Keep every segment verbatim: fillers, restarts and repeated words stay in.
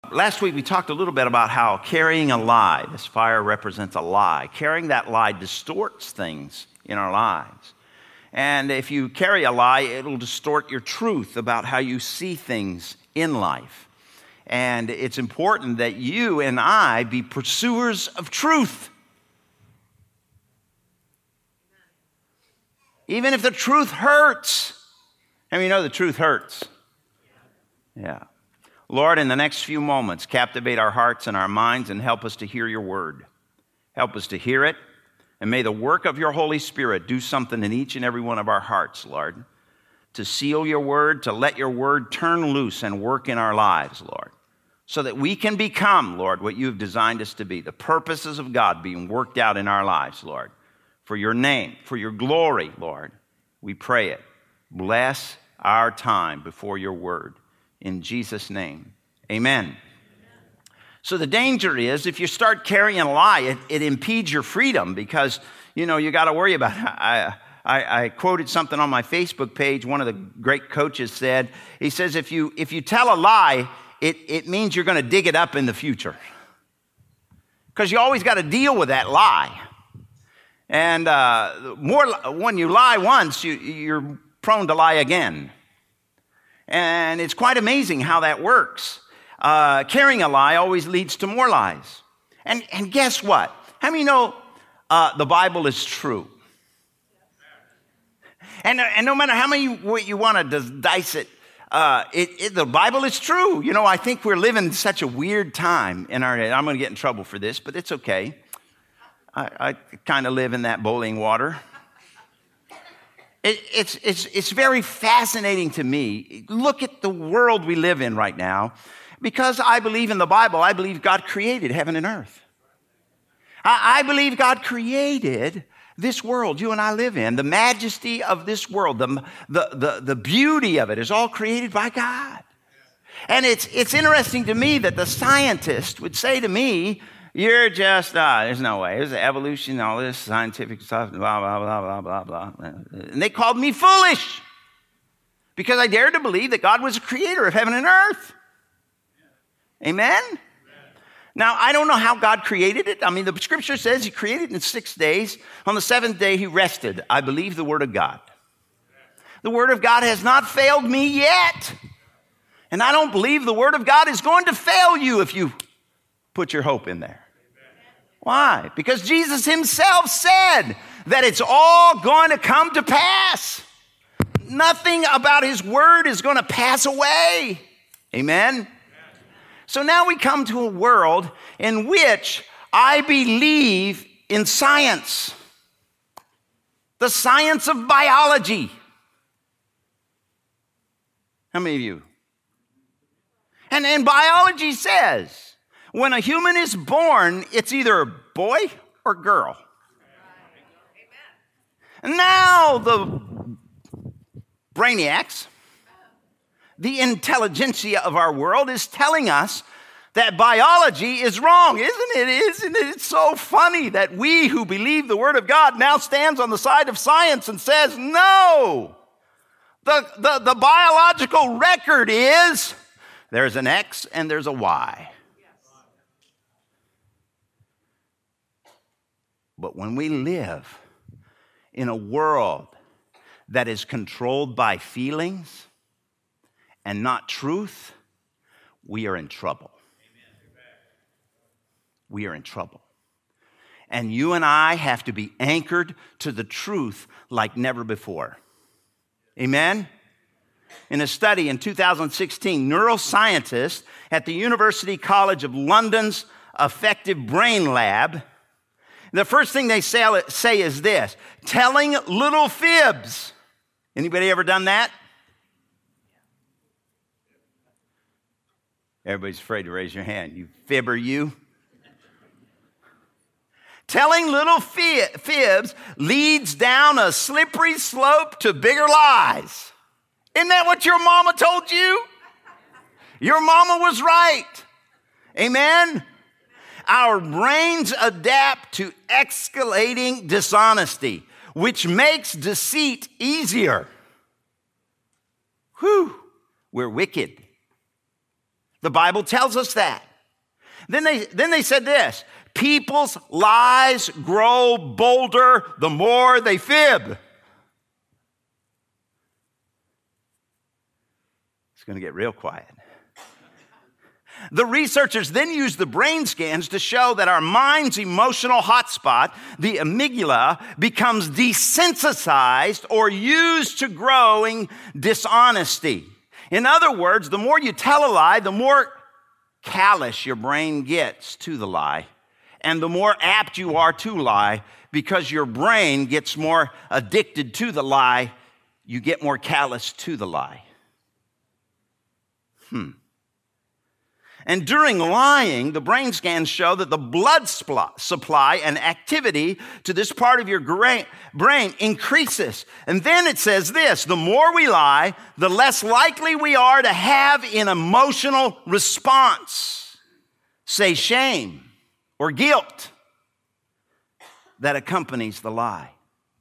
Last week we talked a little bit about how carrying a lie, this fire represents a lie. Carrying that lie distorts things in our lives. And if you carry a lie, it'll distort your truth about how you see things in life. And it's important that you and I be pursuers of truth. Even if the truth hurts. How many know the truth hurts? Yeah. Lord, in the next few moments, captivate our hearts and our minds and help us to hear your word. Help us to hear it. And may the work of your Holy Spirit do something in each and every one of our hearts, Lord, to seal your word, to let your word turn loose and work in our lives, Lord, so that we can become, Lord, what you have designed us to be, the purposes of God being worked out in our lives, Lord, for your name, for your glory, Lord. We pray it. Bless our time before your word. In Jesus' name, amen. Amen. So the danger is if you start carrying a lie, it, it impedes your freedom because, you know, you got to worry about it. I, I, I quoted something on my Facebook page. One of the great coaches said, he says, if you if you tell a lie, it, it means you're going to dig it up in the future. Because you always got to deal with that lie. And uh, more when you lie once, you, you're prone to lie again. And it's quite amazing how that works. Uh, carrying a lie always leads to more lies. And, and guess what? How many know uh, the Bible is true? And, and no matter how many you, you want to dice it, uh, it, it, the Bible is true. You know, I think we're living such a weird time in our day. I'm going to get in trouble for this, but it's okay. I, I kind of live in that boiling water. It, it's, it's, it's very fascinating to me. Look at the world we live in right now. Because I believe in the Bible, I believe God created heaven and earth. I, I believe God created this world you and I live in. The majesty of this world, the, the, the, the beauty of it is all created by God. And it's, it's interesting to me that the scientist would say to me, you're just, uh, there's no way. There's evolution, all this scientific stuff, blah, blah, blah, blah, blah, blah. And they called me foolish because I dared to believe that God was the creator of heaven and earth. Amen? Amen? Now, I don't know how God created it. I mean, the scripture says he created it in six days. On the seventh day, he rested. I believe the word of God. The word of God has not failed me yet. And I don't believe the word of God is going to fail you if you put your hope in there. Why? Because Jesus himself said that it's all going to come to pass. Nothing about his word is going to pass away. Amen? So now we come to a world in which I believe in science. The science of biology. How many of you? And, and biology says, when a human is born, it's either a boy or girl. And now the brainiacs, the intelligentsia of our world is telling us that biology is wrong, isn't it? Isn't it? It's so funny that we who believe the word of God now stands on the side of science and says, no. The, the, the biological record is there's an X and there's a Y. But when we live in a world that is controlled by feelings and not truth, we are in trouble. We are in trouble. And you and I have to be anchored to the truth like never before. Amen? In a study in two thousand sixteen, neuroscientists at the University College of London's Affective Brain Lab, the first thing they say, say is this: telling little fibs. Anybody ever done that? Everybody's afraid to raise your hand. You fibber, you. Telling little fibs leads down a slippery slope to bigger lies. Isn't that what your mama told you? Your mama was right. Amen? Our brains adapt to escalating dishonesty, which makes deceit easier. Whew, we're wicked. The Bible tells us that. Then they, then they said this, people's lies grow bolder the more they fib. It's going to get real quiet. The researchers then used the brain scans to show that our mind's emotional hotspot, the amygdala, becomes desensitized or used to growing dishonesty. In other words, the more you tell a lie, the more callous your brain gets to the lie, and the more apt you are to lie, because your brain gets more addicted to the lie, you get more callous to the lie. Hmm. And during lying, the brain scans show that the blood supply and activity to this part of your brain increases. And then it says this, the more we lie, the less likely we are to have an emotional response, say shame or guilt, that accompanies the lie.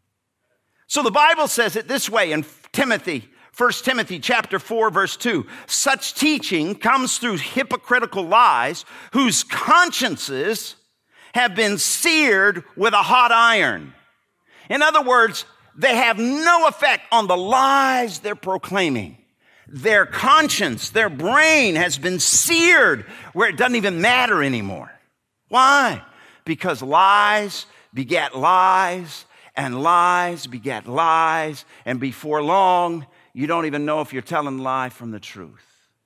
So the Bible says it this way in Timothy, First Timothy chapter four, verse two. Such teaching comes through hypocritical lies whose consciences have been seared with a hot iron. In other words, they have no effect on the lies they're proclaiming. Their conscience, their brain has been seared where it doesn't even matter anymore. Why? Because lies begat lies, and lies begat lies, and before long, you don't even know if you're telling a lie from the truth.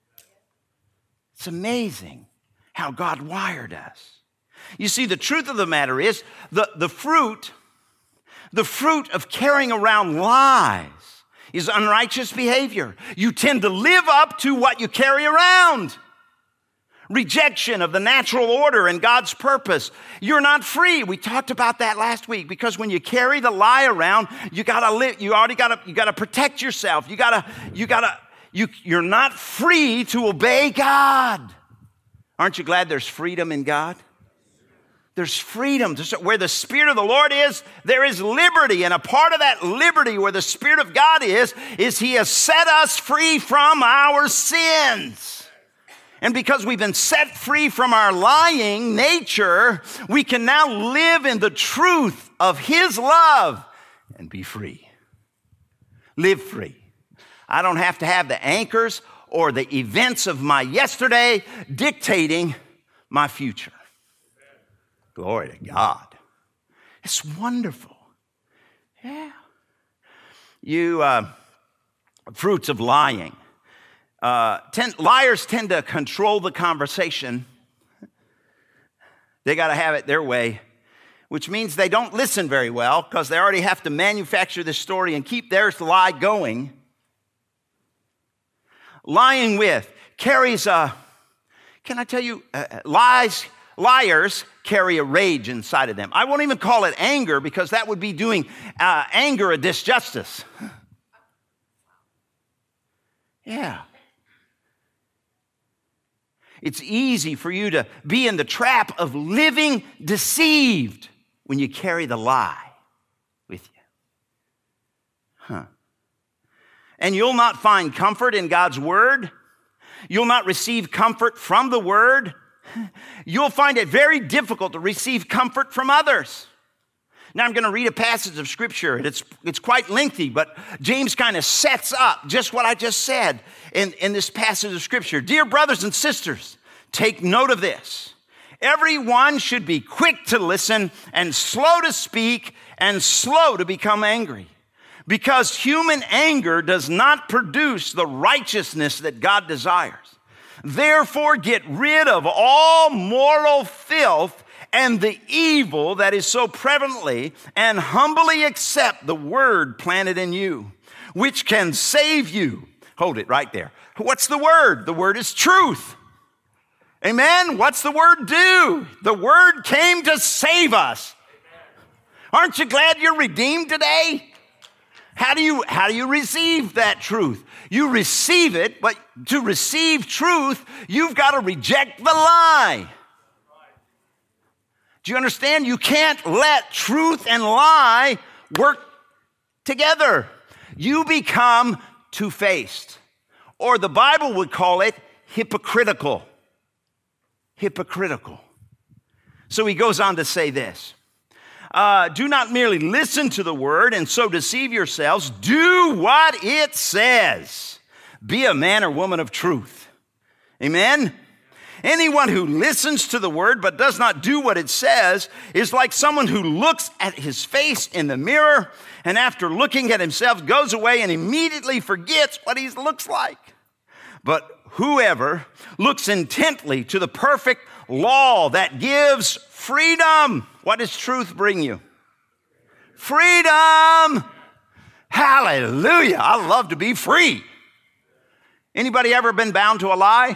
It's amazing how God wired us. You see, the truth of the matter is the, the fruit, the fruit of carrying around lies is unrighteous behavior. You tend to live up to what you carry around. Rejection of the natural order and God's purpose. You're not free. We talked about that last week, because when you carry the lie around, you gotta live, you already gotta, you gotta protect yourself. You gotta, you gotta, you, you're not free to obey God. Aren't you glad there's freedom in God? There's freedom. Where the Spirit of the Lord is, there is liberty. And a part of that liberty where the Spirit of God is, is He has set us free from our sins. And because we've been set free from our lying nature, we can now live in the truth of His love and be free. Live free. I don't have to have the anchors or the events of my yesterday dictating my future. Glory to God. It's wonderful. Yeah. You, uh, fruits of lying. Uh, tend, liars tend to control the conversation. They got to have it their way, which means they don't listen very well because they already have to manufacture this story and keep their lie going. Lying with carries a, can I tell you, uh, lies, liars carry a rage inside of them. I won't even call it anger, because that would be doing uh, anger a disjustice. Yeah. It's easy for you to be in the trap of living deceived when you carry the lie with you. Huh. And you'll not find comfort in God's word. You'll not receive comfort from the word. You'll find it very difficult to receive comfort from others. Now I'm going to read a passage of scripture. It's, it's quite lengthy, but James kind of sets up just what I just said in, in this passage of scripture. Dear brothers and sisters, take note of this. Everyone should be quick to listen and slow to speak and slow to become angry, because human anger does not produce the righteousness that God desires. Therefore, get rid of all moral filth and the evil that is so prevalently, and humbly accept the word planted in you, which can save you. Hold it right there. What's the word? The word is truth. Amen? What's the word do? The word came to save us. Aren't you glad you're redeemed today? How do you, how do you receive that truth? You receive it, but to receive truth, you've got to reject the lie. Do you understand? You can't let truth and lie work together. You become two-faced, or the Bible would call it hypocritical. hypocritical. So he goes on to say this. Uh, do not merely listen to the word and so deceive yourselves. Do what it says. Be a man or woman of truth. Amen? Anyone who listens to the word but does not do what it says is like someone who looks at his face in the mirror and after looking at himself goes away and immediately forgets what he looks like. But whoever looks intently to the perfect law that gives freedom. What does truth bring you? Freedom. Hallelujah. I love to be free. Anybody ever been bound to a lie?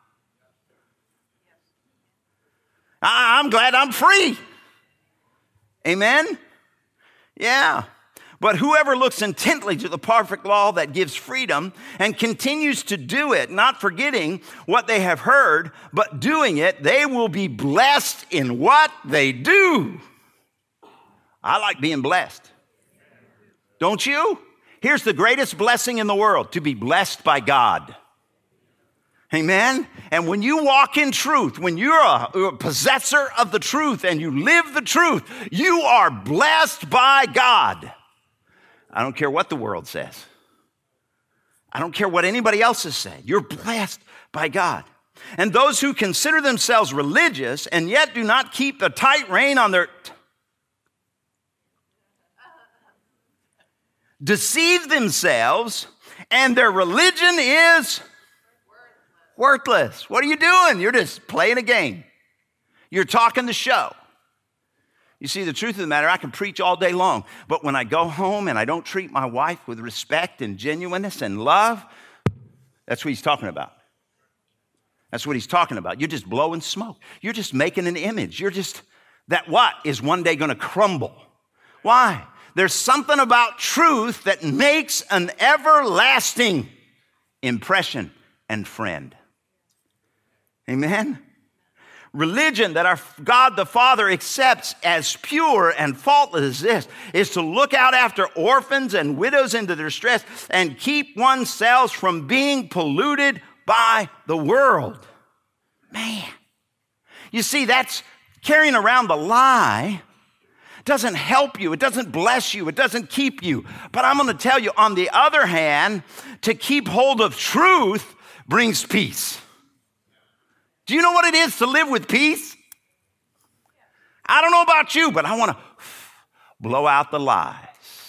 I'm glad I'm free. Amen? Yeah. But whoever looks intently to the perfect law that gives freedom and continues to do it, not forgetting what they have heard, but doing it, they will be blessed in what they do. I like being blessed. Don't you? Here's the greatest blessing in the world, to be blessed by God. Amen? And when you walk in truth, when you're a, a possessor of the truth and you live the truth, you are blessed by God. I don't care what the world says. I don't care what anybody else has said. You're blessed by God. And those who consider themselves religious and yet do not keep a tight rein on their... deceive themselves, and their religion is worthless. What are you doing? You're just playing a game. You're talking the show. You see, the truth of the matter, I can preach all day long, but when I go home and I don't treat my wife with respect and genuineness and love, that's what he's talking about. That's what he's talking about. You're just blowing smoke. You're just making an image. You're just, that what is one day going to crumble. Why? There's something about truth that makes an everlasting impression and friend. Amen? Religion that our God the Father accepts as pure and faultless as this is to look out after orphans and widows in their distress and keep oneself from being polluted by the world. Man, you see, that's carrying around the lie doesn't help you. It doesn't bless you. It doesn't keep you. But I'm going to tell you, on the other hand, to keep hold of truth brings peace. Do you know what it is to live with peace? I don't know about you, but I want to blow out the lies.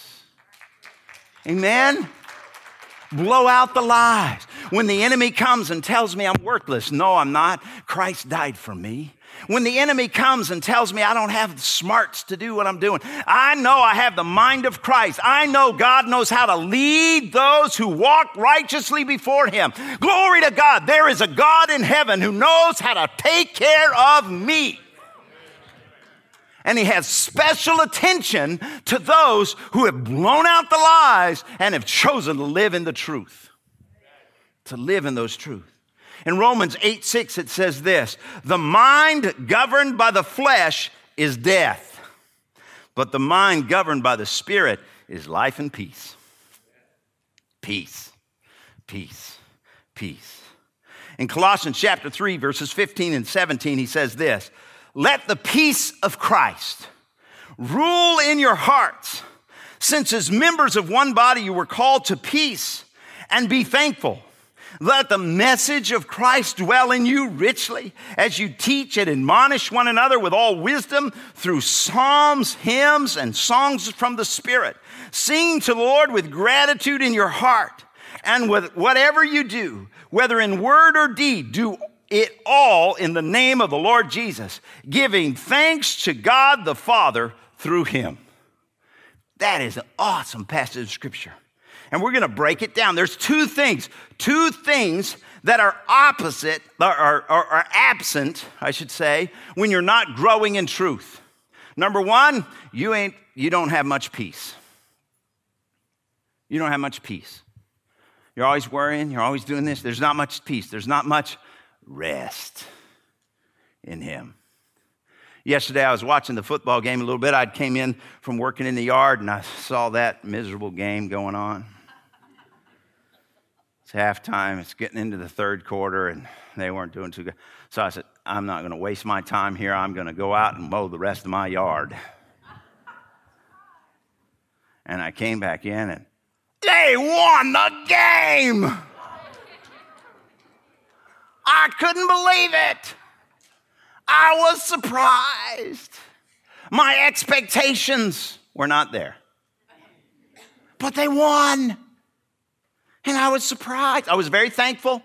Amen? Blow out the lies. When the enemy comes and tells me I'm worthless, no, I'm not. Christ died for me. When the enemy comes and tells me I don't have the smarts to do what I'm doing, I know I have the mind of Christ. I know God knows how to lead those who walk righteously before him. Glory to God. There is a God in heaven who knows how to take care of me. And he has special attention to those who have blown out the lies and have chosen to live in the truth. To live in those truths. In Romans eight six, it says this, the mind governed by the flesh is death, but the mind governed by the Spirit is life and peace. Peace, peace, peace. In Colossians chapter three, verses fifteen and seventeen, he says this, let the peace of Christ rule in your hearts, since as members of one body you were called to peace, and be thankful. Let the message of Christ dwell in you richly as you teach and admonish one another with all wisdom through psalms, hymns, and songs from the Spirit. Sing to the Lord with gratitude in your heart. And with whatever you do, whether in word or deed, do it all in the name of the Lord Jesus, giving thanks to God the Father through him. That is an awesome passage of Scripture. And we're going to break it down. There's two things, two things that are opposite, or are, are, are absent, I should say, when you're not growing in truth. Number one, you ain't, you don't have much peace. You don't have much peace. You're always worrying. You're always doing this. There's not much peace. There's not much rest in him. Yesterday, I was watching the football game a little bit. I came in from working in the yard, and I saw that miserable game going on. It's halftime. It's getting into the third quarter, and they weren't doing too good. So I said, I'm not going to waste my time here. I'm going to go out and mow the rest of my yard. And I came back in, and they won the game. I couldn't believe it. I was surprised. My expectations were not there. But they won. And I was surprised. I was very thankful.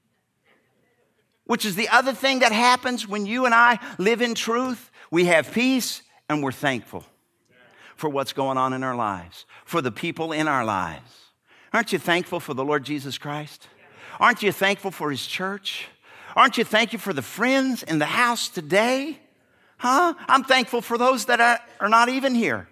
Which is the other thing that happens when you and I live in truth. We have peace and we're thankful for what's going on in our lives, for the people in our lives. Aren't you thankful for the Lord Jesus Christ? Aren't you thankful for his church? Aren't you thankful for the friends in the house today? Huh? I'm thankful for those that are, are not even here.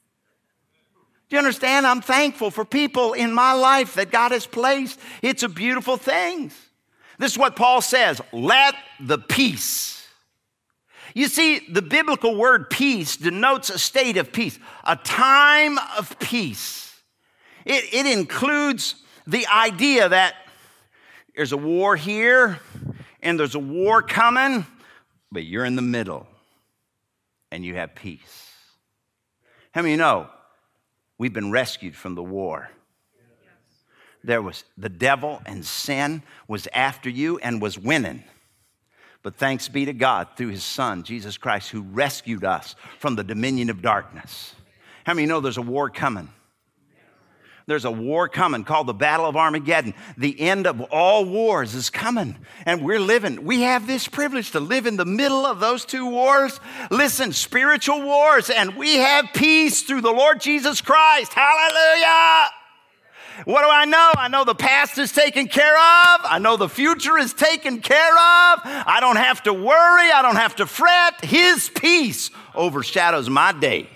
Do you understand? I'm thankful for people in my life that God has placed. It's a beautiful thing. This is what Paul says, let the peace. You see, the biblical word peace denotes a state of peace, a time of peace. It, it includes the idea that there's a war here and there's a war coming, but you're in the middle and you have peace. How many of you know we've been rescued from the war? There was the devil and sin was after you and was winning. But thanks be to God through his son, Jesus Christ, who rescued us from the dominion of darkness. How many know there's a war coming? There's a war coming called the Battle of Armageddon. The end of all wars is coming. And we're living. We have this privilege to live in the middle of those two wars. Listen, spiritual wars. And we have peace through the Lord Jesus Christ. Hallelujah. What do I know? I know the past is taken care of. I know the future is taken care of. I don't have to worry. I don't have to fret. His peace overshadows my day.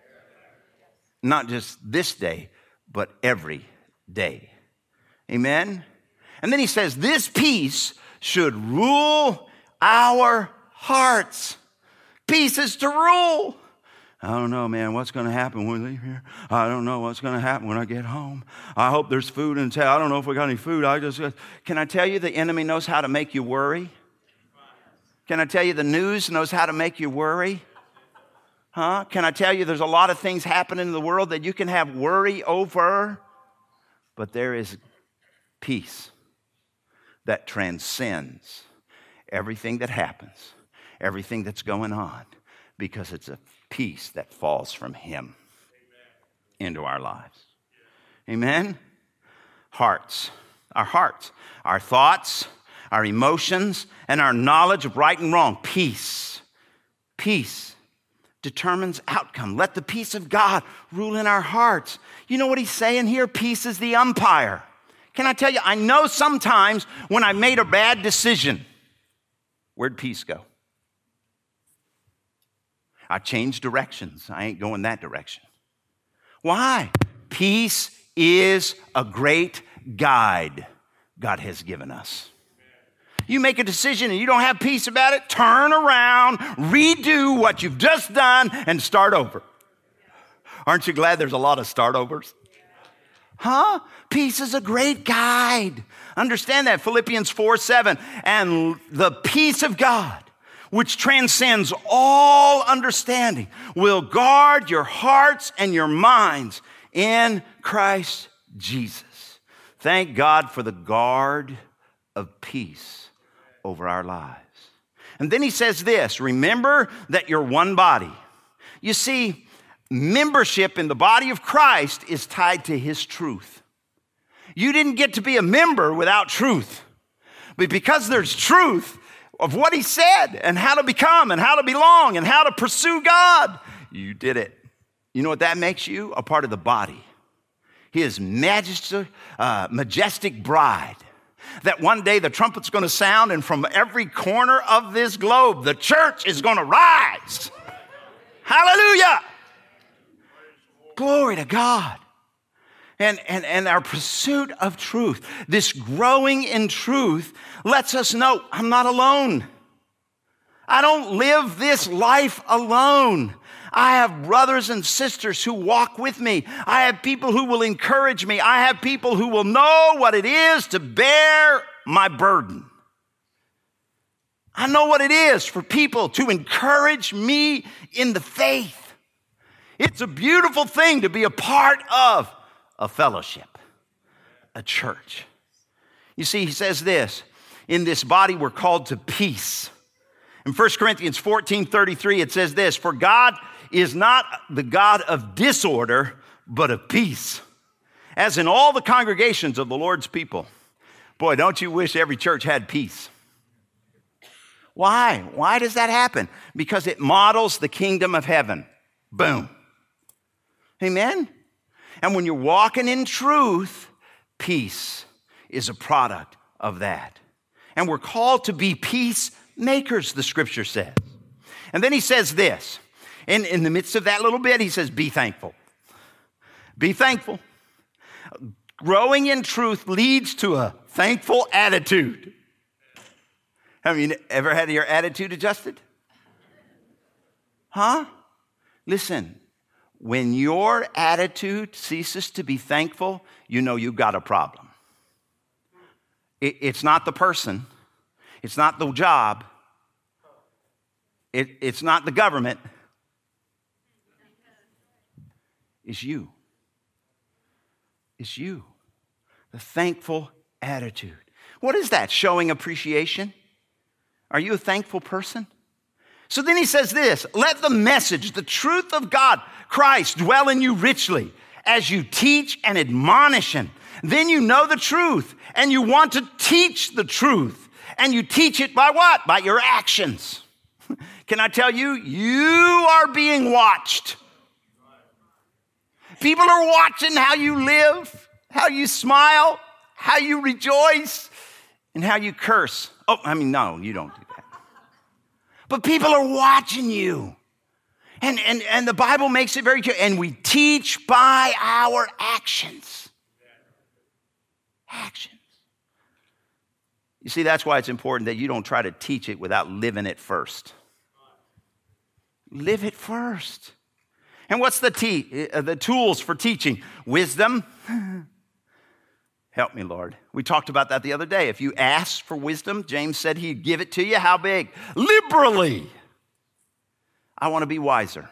Not just this day, but every day. Amen? And then he says, this peace should rule our hearts. Peace is to rule. I don't know, man, what's going to happen when we leave here. I don't know what's going to happen when I get home. I hope there's food in town. I don't know if we got any food. I just, can I tell you the enemy knows how to make you worry? Can I tell you the news knows how to make you worry? Huh? Can I tell you there's a lot of things happening in the world that you can have worry over? But there is peace that transcends everything that happens, everything that's going on, because it's a peace that falls from him into our lives. Amen? Hearts. Our hearts. Our thoughts, our emotions, and our knowledge of right and wrong. Peace. Peace determines outcome. Let the peace of God rule in our hearts. You know what he's saying here? Peace is the umpire. Can I tell you, I know sometimes when I made a bad decision, where'd peace go? I changed directions. I ain't going that direction. Why? Peace is a great guide God has given us. You make a decision and you don't have peace about it, turn around, redo what you've just done, and start over. Aren't you glad there's a lot of start overs? Huh? Peace is a great guide. Understand that. Philippians four seven. And the peace of God, which transcends all understanding, will guard your hearts and your minds in Christ Jesus. Thank God for the guard of peace over our lives. And then he says this, remember that you're one body. You see, membership in the body of Christ is tied to his truth. You didn't get to be a member without truth. But because there's truth of what he said and how to become and how to belong and how to pursue God, you did it. You know what that makes you? A part of the body. His majesty, uh, majestic bride. That one day the trumpet's going to sound and from every corner of this globe, the church is going to rise. Hallelujah. Glory to God. And, and, and our pursuit of truth, this growing in truth, lets us know I'm not alone. I don't live this life alone. I have brothers and sisters who walk with me. I have people who will encourage me. I have people who will know what it is to bear my burden. I know what it is for people to encourage me in the faith. It's a beautiful thing to be a part of a fellowship, a church. You see, he says this, in this body we're called to peace. In First Corinthians fourteen thirty-three, it says this, for God is not the God of disorder, but of peace, as in all the congregations of the Lord's people. Boy, don't you wish every church had peace? Why? Why does that happen? Because it models the kingdom of heaven. Boom. Amen? And when you're walking in truth, peace is a product of that. And we're called to be peacemakers, the scripture says. And then he says this. In, in the midst of that little bit, he says, be thankful. Be thankful. Growing in truth leads to a thankful attitude. Have you ever had your attitude adjusted? Huh? Listen, when your attitude ceases to be thankful, you know you've got a problem. It, it's not the person. It's not the job. It, it's not the government. It's you. It's you. The thankful attitude. What is that? Showing appreciation? Are you a thankful person? So then he says this, let the message, the truth of God, Christ, dwell in you richly as you teach and admonish him. Then you know the truth and you want to teach the truth. And you teach it by what? By your actions. Can I tell you, you are being watched. People are watching how you live, how you smile, how you rejoice, and how you curse. Oh, I mean, no, you don't do that. But people are watching you. And, and, and the Bible makes it very clear. And we teach by our actions. Actions. You see, that's why it's important that you don't try to teach it without living it first. Live it first. And what's the te- uh, the tools for teaching? Wisdom. Help me, Lord. We talked about that the other day. If you ask for wisdom, James said he'd give it to you. How big? Liberally. I want to be wiser.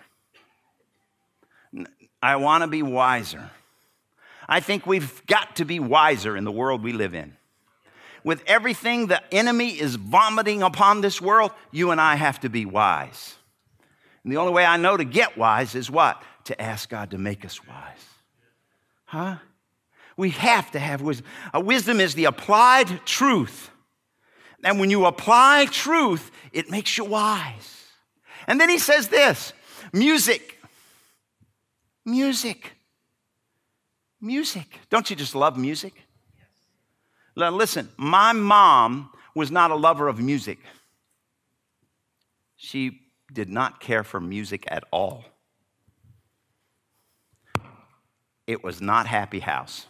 I want to be wiser. I think we've got to be wiser in the world we live in. With everything the enemy is vomiting upon this world, you and I have to be wise. And the only way I know to get wise is what? To ask God to make us wise. Huh? We have to have wisdom. Uh, wisdom is the applied truth. And when you apply truth, it makes you wise. And then he says this, music. Music. Music. Don't you just love music? Now listen, my mom was not a lover of music. She did not care for music at all. It was not Happy House.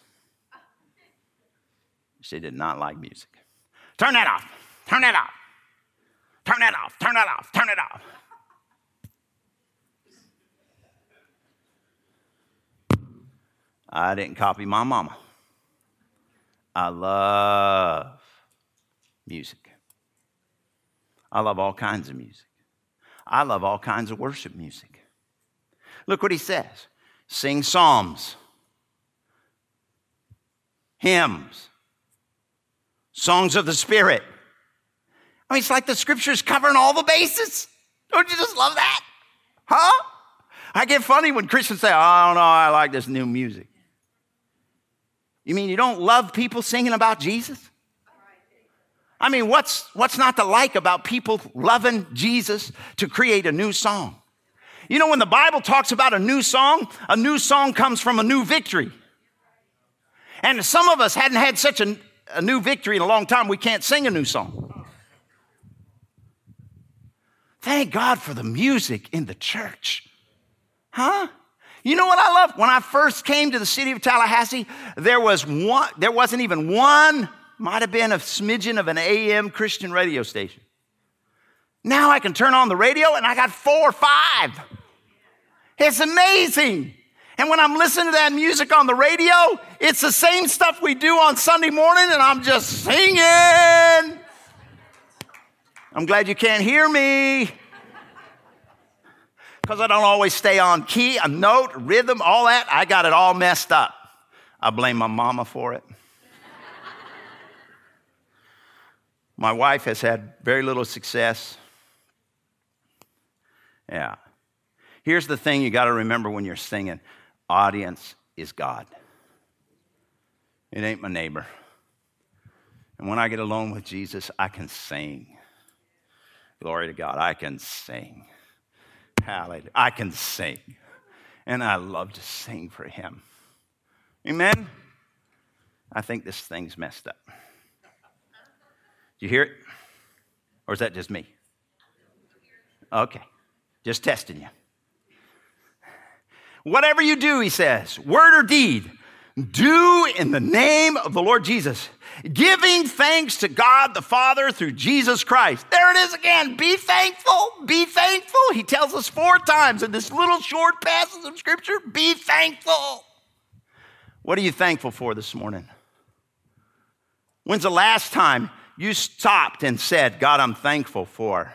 She did not like music. Turn that off. Turn that off. Turn that off. Turn that off. Turn it off. I didn't copy my mama. I love music. I love all kinds of music. I love all kinds of worship music. Look what he says. Sing psalms, hymns, songs of the Spirit. I mean, it's like the scripture's covering all the bases. Don't you just love that? Huh? I get funny when Christians say, oh, no, I like this new music. You mean you don't love people singing about Jesus? I mean, what's, what's not to like about people loving Jesus to create a new song? You know, when the Bible talks about a new song, a new song comes from a new victory. And some of us hadn't had such a, a new victory in a long time, we can't sing a new song. Thank God for the music in the church. Huh? You know what I love? When I first came to the city of Tallahassee, there was one, there wasn't even one, might have been a smidgen of an A M Christian radio station. Now I can turn on the radio and I got four or five. It's amazing. And when I'm listening to that music on the radio, it's the same stuff we do on Sunday morning, and I'm just singing. I'm glad you can't hear me, because I don't always stay on key, a note, rhythm, all that. I got it all messed up. I blame my mama for it. My wife has had very little success. Yeah. Here's the thing you got to remember when you're singing. Audience is God. It ain't my neighbor. And when I get alone with Jesus, I can sing. Glory to God. I can sing. Hallelujah. I can sing. And I love to sing for him. Amen? I think this thing's messed up. You hear it? Or is that just me? Okay. Just testing you. Whatever you do, he says, word or deed, do in the name of the Lord Jesus, giving thanks to God the Father through Jesus Christ. There it is again. Be thankful. Be thankful. He tells us four times in this little short passage of Scripture, be thankful. What are you thankful for this morning? When's the last time you stopped and said, God, I'm thankful for?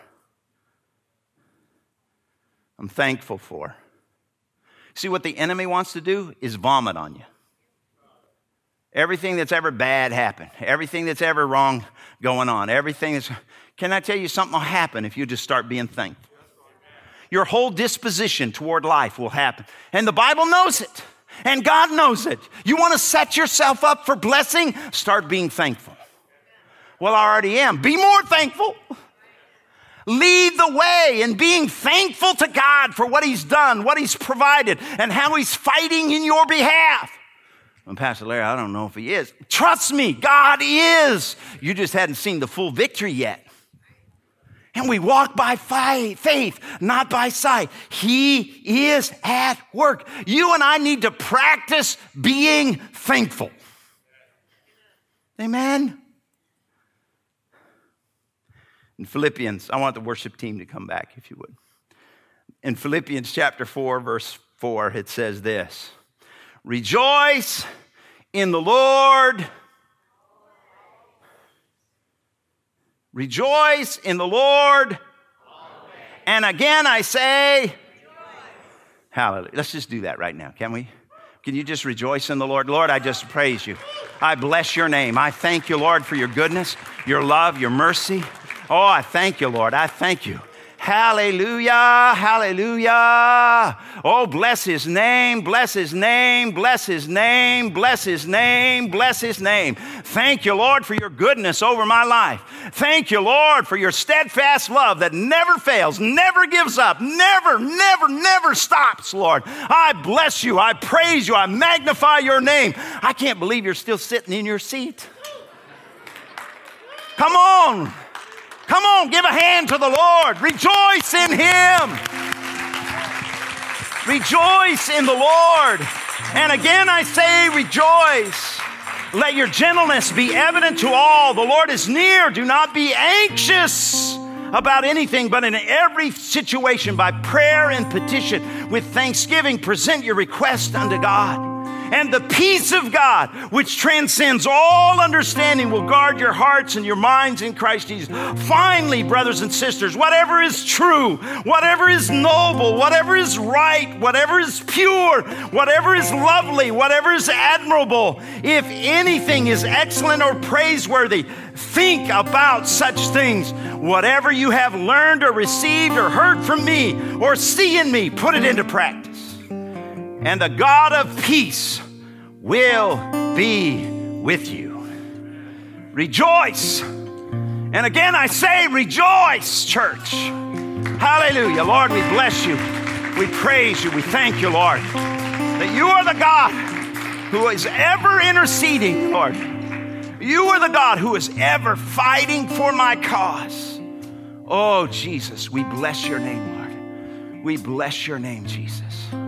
I'm thankful for. See, what the enemy wants to do is vomit on you. Everything that's ever bad happened. Everything that's ever wrong going on. Everything that's... Can I tell you something will happen if you just start being thankful? Your whole disposition toward life will happen. And the Bible knows it. And God knows it. You want to set yourself up for blessing? Start being thankful. Well, I already am. Be more thankful. Lead the way in being thankful to God for what he's done, what he's provided, and how he's fighting in your behalf. Well, Pastor Larry, I don't know if he is. Trust me, God is. You just hadn't seen the full victory yet. And we walk by faith, not by sight. He is at work. You and I need to practice being thankful. Amen. In Philippians, I want the worship team to come back, if you would. In Philippians chapter four, verse four, it says this. Rejoice in the Lord. Rejoice in the Lord. And again I say, hallelujah. Let's just do that right now, can we? Can you just rejoice in the Lord? Lord, I just praise you. I bless your name. I thank you, Lord, for your goodness, your love, your mercy. Oh, I thank you, Lord. I thank you. Hallelujah, hallelujah. Oh, bless his name, bless his name, bless his name, bless his name, bless his name. Thank you, Lord, for your goodness over my life. Thank you, Lord, for your steadfast love that never fails, never gives up, never, never, never stops, Lord. I bless you. I praise you. I magnify your name. I can't believe you're still sitting in your seat. Come on. Come on, give a hand to the Lord. Rejoice in him. Rejoice in the Lord. And again I say rejoice. Let your gentleness be evident to all. The Lord is near. Do not be anxious about anything, but in every situation by prayer and petition with thanksgiving present your request unto God. And the peace of God, which transcends all understanding, will guard your hearts and your minds in Christ Jesus. Finally, brothers and sisters, whatever is true, whatever is noble, whatever is right, whatever is pure, whatever is lovely, whatever is admirable, if anything is excellent or praiseworthy, think about such things. Whatever you have learned or received or heard from me or see in me, put it into practice. And the God of peace will be with you. Rejoice. And again I say rejoice, church. Hallelujah. Lord, we bless you. We praise you. We thank you, Lord, that you are the God who is ever interceding, Lord. You are the God who is ever fighting for my cause. Oh, Jesus, we bless your name, Lord. We bless your name, Jesus.